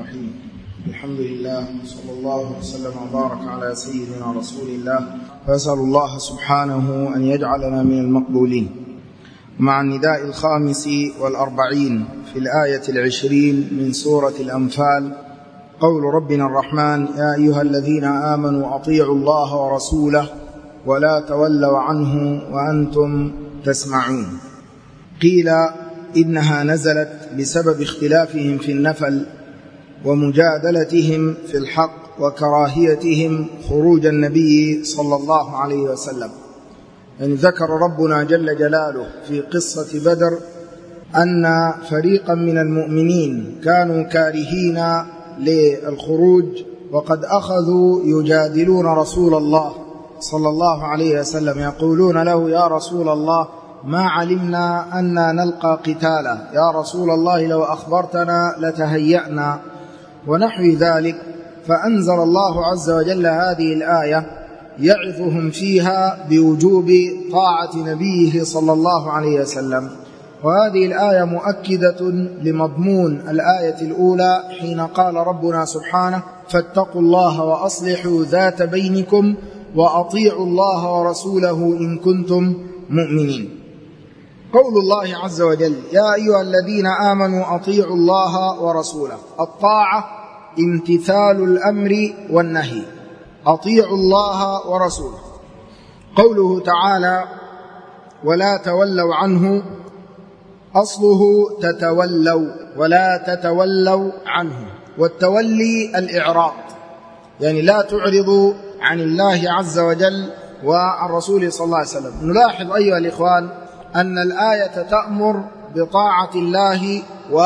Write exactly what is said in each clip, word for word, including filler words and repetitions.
الرحيم. الحمد لله صلى الله وسلم وبارك على سيدنا رسول الله، فأسأل الله سبحانه أن يجعلنا من المقبولين. مع النداء الخامس والأربعين في الآية العشرين من سورة الأنفال، قول ربنا الرحمن: يا أيها الذين آمنوا أطيعوا الله ورسوله ولا تولوا عنه وأنتم تسمعون. قيل إنها نزلت بسبب اختلافهم في النفل ومجادلتهم في الحق وكراهيتهم خروج النبي صلى الله عليه وسلم. يعني ذكر ربنا جل جلاله في قصة بدر أن فريقا من المؤمنين كانوا كارهين للخروج، وقد أخذوا يجادلون رسول الله صلى الله عليه وسلم، يقولون له: يا رسول الله، ما علمنا أننا نلقى قتالا، يا رسول الله لو أخبرتنا لتهيأنا، ونحو ذلك. فأنزل الله عز وجل هذه الآية يعظهم فيها بوجوب طاعة نبيه صلى الله عليه وسلم. وهذه الآية مؤكدة لمضمون الآية الأولى حين قال ربنا سبحانه: فاتقوا الله وأصلحوا ذات بينكم وأطيعوا الله ورسوله إن كنتم مؤمنين. قول الله عز وجل: يا أيها الذين آمنوا أطيعوا الله ورسوله. الطاعة امتثال الأمر والنهي، أطيعوا الله ورسوله. قوله تعالى: ولا تولوا عنه، أصله تتولوا، ولا تتولوا عنه، والتولي الإعراض، يعني لا تعرضوا عن الله عز وجل وعن رسوله صلى الله عليه وسلم. نلاحظ أيها الإخوان أن الآية تأمر بطاعة الله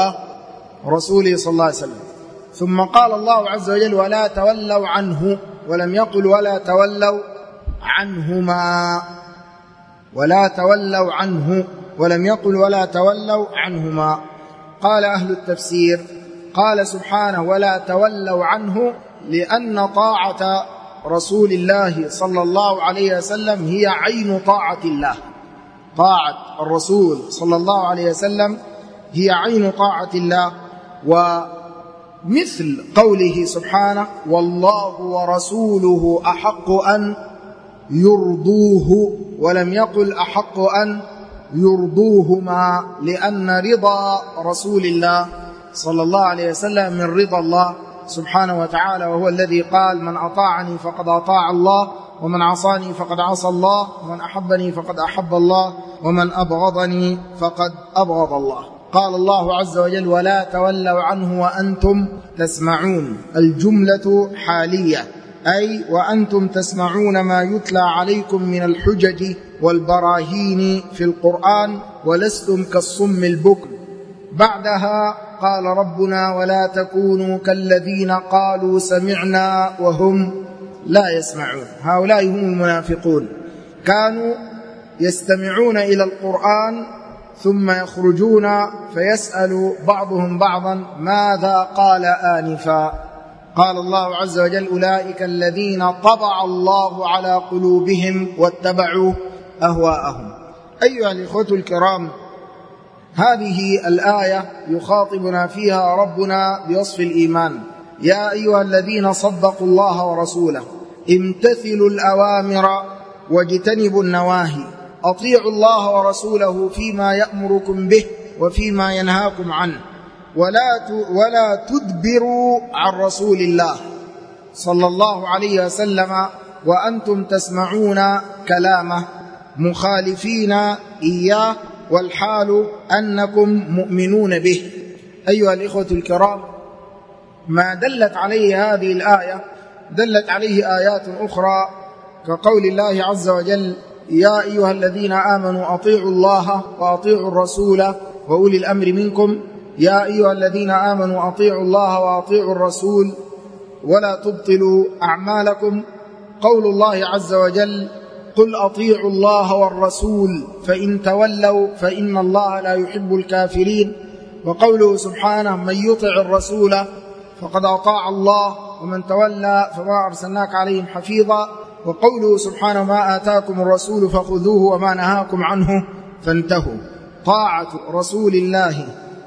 ورسوله صلى الله عليه وسلم، ثم قال الله عز وجل: ولا تولوا عنه، ولم يقل ولا تولوا عنهما، ولا تولوا عنه ولم يقل ولا تولوا عنهما. قال أهل التفسير: قال سبحانه: ولا تولوا عنه، لأن طاعة رسول الله صلى الله عليه وسلم هي عين طاعة الله. طاعة الرسول صلى الله عليه وسلم هي عين طاعة الله، ومثل قوله سبحانه: والله ورسوله أحق أن يرضوه، ولم يقل أحق أن يرضوهما، لأن رضا رسول الله صلى الله عليه وسلم من رضا الله سبحانه وتعالى، وهو الذي قال: من أطاعني فقد أطاع الله، ومن عصاني فقد عصى الله، ومن أحبني فقد أحب الله، ومن أبغضني فقد أبغض الله. قال الله عز وجل: ولا تولوا عنه وأنتم تسمعون. الجملة حالية، أي وأنتم تسمعون ما يتلى عليكم من الحجج والبراهين في القرآن، ولستم كالصم البكم. بعدها قال ربنا: ولا تكونوا كالذين قالوا سمعنا وهم لا يسمعون. هؤلاء هم المنافقون، كانوا يستمعون إلى القرآن ثم يخرجون فيسأل بعضهم بعضا: ماذا قال آنفا؟ قال الله عز وجل: أولئك الذين طبع الله على قلوبهم واتبعوا أهواءهم. أيها الإخوة الكرام، هذه الآية يخاطبنا فيها ربنا بوصف الإيمان: يا أيها الذين صدقوا الله ورسوله، امتثلوا الأوامر واجتنبوا النواهي، أطيعوا الله ورسوله فيما يأمركم به وفيما ينهاكم عنه، ولا ولا تدبروا عن رسول الله صلى الله عليه وسلم وأنتم تسمعون كلامه مخالفين إياه، والحال أنكم مؤمنون به. أيها الإخوة الكرام، ما دلت عليه هذه الآية دلت عليه آيات أخرى، كقول الله عز وجل: يا أيها الذين آمنوا أطيعوا الله وأطيعوا الرسول وأولي الأمر منكم. يا أيها الذين آمنوا أطيعوا الله وأطيعوا الرسول ولا تبطلوا أعمالكم. قول الله عز وجل: قل أطيعوا الله والرسول فإن تولوا فإن الله لا يحب الكافرين. وقوله سبحانه: من يطع الرسول فقد أطاع الله ومن تولى فما أرسلناك عليهم حفيظا. وقوله سبحانه: ما آتاكم الرسول فخذوه وما نهاكم عنه فانتهوا. طاعة رسول الله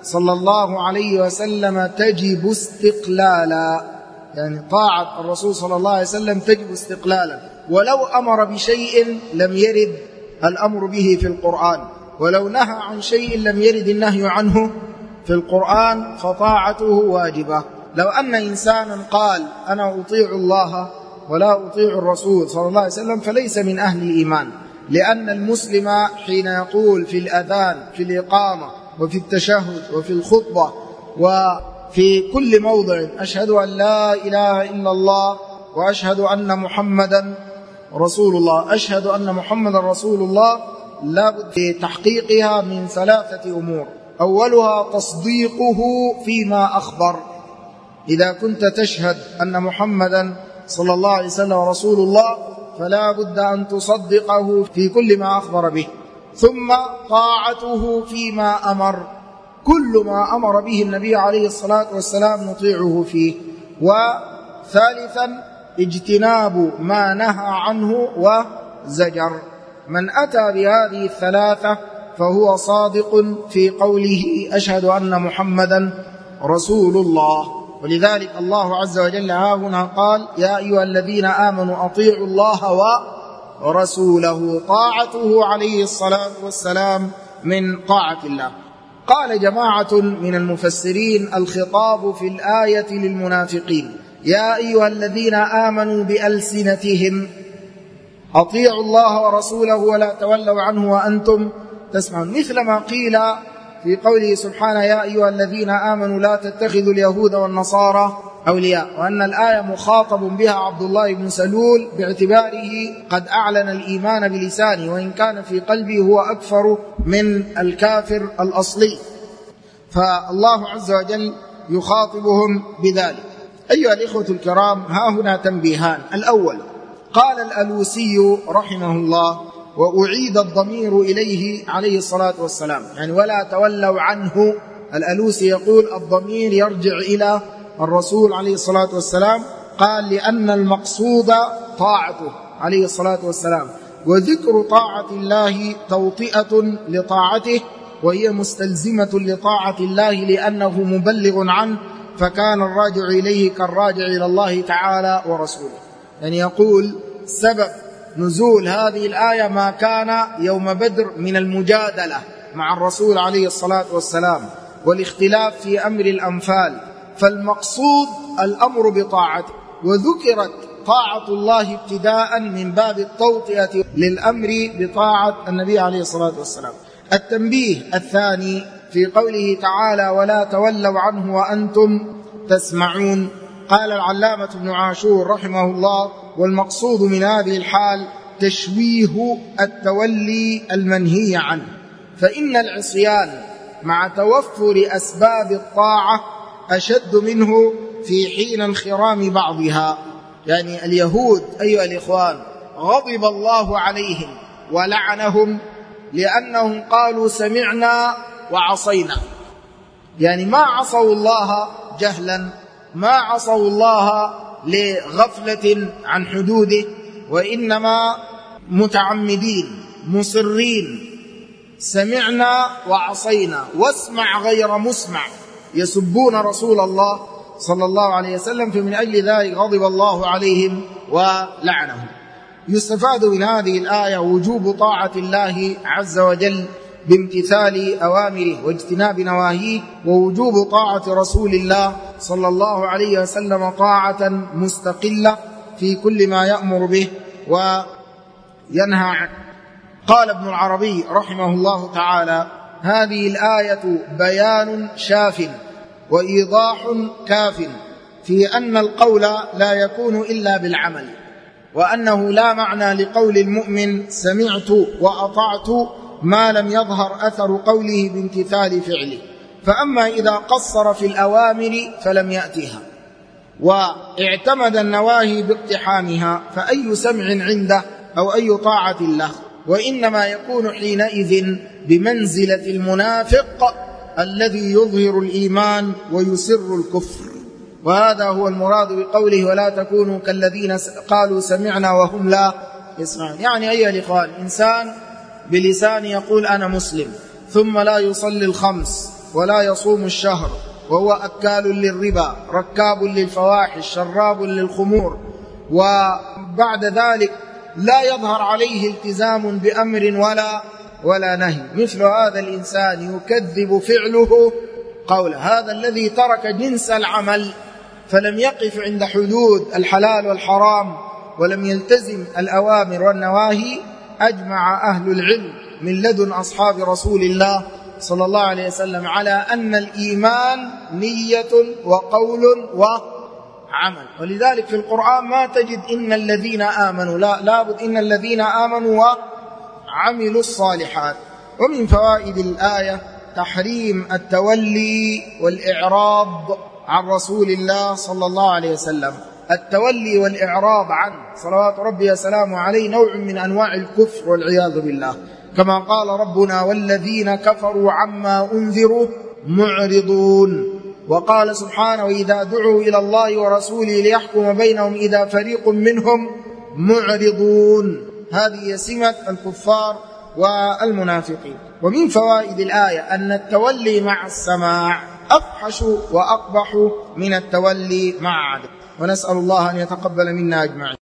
صلى الله عليه وسلم تجب استقلالا، يعني طاعة الرسول صلى الله عليه وسلم تجب استقلالا، ولو أمر بشيء لم يرد الأمر به في القرآن، ولو نهى عن شيء لم يرد النهي عنه في القرآن، فطاعته واجبة. لو أن إنسانا قال أنا أطيع الله ولا أطيع الرسول صلى الله عليه وسلم فليس من أهل الإيمان، لأن المسلم حين يقول في الأذان في الإقامة وفي التشهد وفي الخطبة وفي كل موضع أشهد أن لا إله إلا الله وأشهد أن محمدا رسول الله، أشهد أن محمدا رسول الله، لابد في تحقيقها من ثلاثة أمور. أولها تصديقه فيما أخبر، إذا كنت تشهد أن محمدا صلى الله عليه وسلم رسول الله فلا بد أن تصدقه في كل ما أخبر به. ثم طاعته فيما أمر، كل ما أمر به النبي عليه الصلاة والسلام نطيعه فيه. وثالثا اجتناب ما نهى عنه وزجر. من أتى بهذه الثلاثة فهو صادق في قوله أشهد أن محمدا رسول الله. ولذلك الله عز وجل ها هنا قال يا أيها الذين آمنوا أطيعوا الله ورسوله، طاعته عليه الصلاة والسلام من طاعة الله. قال جماعة من المفسرين الخطاب في الآية للمنافقين، يا أيها الذين آمنوا بألسنتهم أطيعوا الله ورسوله ولا تولوا عنه وأنتم تسمعون، مثل ما قيل في قوله سبحانه يا أيها الذين آمنوا لا تتخذوا اليهود والنصارى أولياء، وأن الآية مخاطب بها عبد الله بن سلول باعتباره قد أعلن الإيمان بلسانه، وإن كان في قلبه هو أكفر من الكافر الأصلي، فالله عز وجل يخاطبهم بذلك. أيها الإخوة الكرام، ها هنا تنبيهان. الأول، قال الألوسي رحمه الله وأعيد الضمير إليه عليه الصلاة والسلام، يعني ولا تولوا عنه. الألوسي يقول الضمير يرجع إلى الرسول عليه الصلاة والسلام، قال لأن المقصود طاعته عليه الصلاة والسلام، وذكر طاعة الله توطئة لطاعته، وهي مستلزمة لطاعة الله لأنه مبلغ عنه، فكان الراجع إليه كالراجع إلى الله تعالى ورسوله. يعني يقول سبب نزول هذه الآية ما كان يوم بدر من المجادلة مع الرسول عليه الصلاة والسلام والاختلاف في أمر الأنفال، فالمقصود الأمر بطاعته، وذكرت طاعة الله ابتداء من باب التوطئة للأمر بطاعة النبي عليه الصلاة والسلام. التنبيه الثاني في قوله تعالى ولا تولوا عنه وأنتم تسمعون، قال العلامة ابن عاشور رحمه الله والمقصود من هذه الحال تشويه التولي المنهي عنه، فإن العصيان مع توفر أسباب الطاعة أشد منه في حين انخرام بعضها. يعني اليهود أيها الإخوان غضب الله عليهم ولعنهم لأنهم قالوا سمعنا وعصينا، يعني ما عصوا الله جهلا، ما عصوا الله لغفلة عن حدوده، وإنما متعمدين مصرين، سمعنا وعصينا واسمع غير مسمع، يسبون رسول الله صلى الله عليه وسلم، فمن أجل ذلك غضب الله عليهم ولعنهم. يستفاد من هذه الآية وجوب طاعة الله عز وجل بامتثال أوامره واجتناب نواهيه، ووجوب طاعة رسول الله صلى الله عليه وسلم طاعة مستقلة في كل ما يأمر به وينهى عنه. قال ابن العربي رحمه الله تعالى هذه الآية بيان شاف وإيضاح كاف في أن القول لا يكون إلا بالعمل، وأنه لا معنى لقول المؤمن سمعت وأطعت ما لم يظهر أثر قوله بامتثال فعله. فأما إذا قصر في الأوامر فلم يأتها واعتمد النواهي باقتحامها فأي سمع عنده أو أي طاعة له، وإنما يكون حينئذ بمنزلة المنافق الذي يظهر الإيمان ويسر الكفر. وهذا هو المراد بقوله ولا تكونوا كالذين قالوا سمعنا وهم لا يسمعون. يعني أيها الإخوان، إنسان بلسان يقول أنا مسلم ثم لا يصلي الخمس ولا يصوم الشهر، وهو أكال للربا ركاب للفواحش شراب للخمور، وبعد ذلك لا يظهر عليه التزام بأمر ولا ولا نهي، مثل هذا الإنسان يكذب فعله قوله. هذا الذي ترك جنس العمل فلم يقف عند حدود الحلال والحرام ولم يلتزم الأوامر والنواهي، أجمع أهل العلم من لدن أصحاب رسول الله صلى الله عليه وسلم على أن الإيمان نية وقول وعمل. ولذلك في القرآن ما تجد إن الذين آمنوا، لا لابد إن الذين آمنوا وعملوا الصالحات. ومن فوائد الآية تحريم التولي والإعراض عن رسول الله صلى الله عليه وسلم. التولي والإعراض عنه صلوات ربي وسلامه عليه نوع من أنواع الكفر والعياذ بالله، كما قال ربنا: والذين كفروا عما أنذروا معرضون. وقال سبحانه: وإذا دعوا إلى الله ورسوله ليحكم بينهم إذا فريق منهم معرضون. هذه سمة الكفار والمنافقين. ومن فوائد الآية أن التولي مع السماع أفحش وأقبح من التولي مع عدم، ونسأل الله أن يتقبل منا أجمعين.